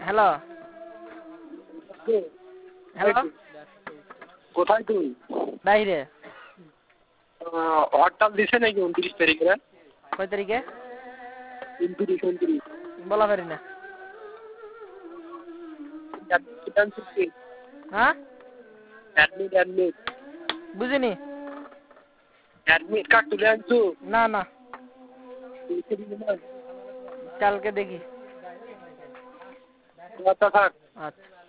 Hello hello কোথায় তুই? বাইরে। হরতাল দিছে নাকি 29 তারিখে? কয় তারিখে? 29 বলা পারি না। হ্যাঁ অ্যাডমিট বুঝিনি। অ্যাডমিট কার্ড তুলে আনছো? না না কালকে দেখি। আচ্ছা থাক। আচ্ছা।